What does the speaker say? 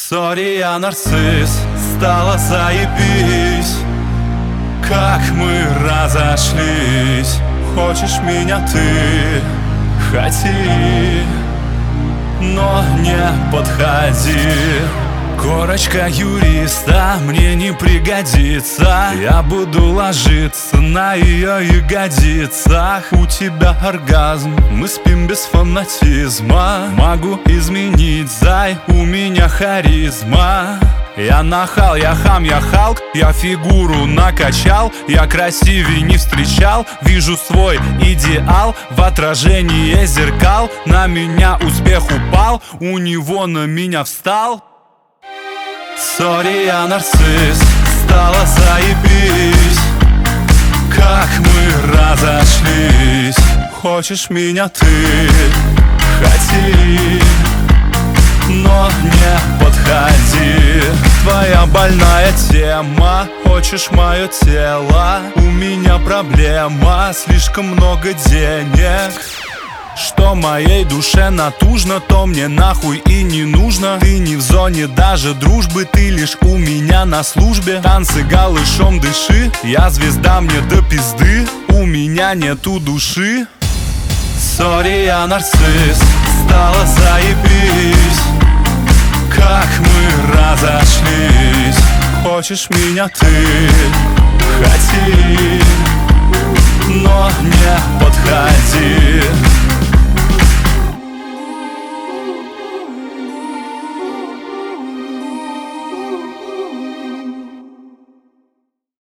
Сори, я нарцисс, стало заебись, как мы разошлись. Хочешь меня ты, хоти, но не подходи. Корочка юриста мне не пригодится. Я буду ложиться на ее ягодицах. У тебя оргазм, мы спим без фанатизма. Могу изменить, зай, у меня харизма. Я нахал, я хам, я Халк, я фигуру накачал. Я красивей не встречал, вижу свой идеал в отражении зеркал. На меня успех упал, у него на меня встал. Сори, я нарцисс, стало заебись, как мы разошлись. Хочешь меня ты, хоти, но не подходи. Твоя больная тема, хочешь мое тело. У меня проблема, слишком много денег. Что моей душе натужно, то мне нахуй и не нужно. Ты не в зоне даже дружбы, ты лишь у меня на службе. Танцы голышом дыши, я звезда, мне до пизды. У меня нету души. Сори, я нарцисс, стало заебись, как мы разошлись. Хочешь меня ты, хоти,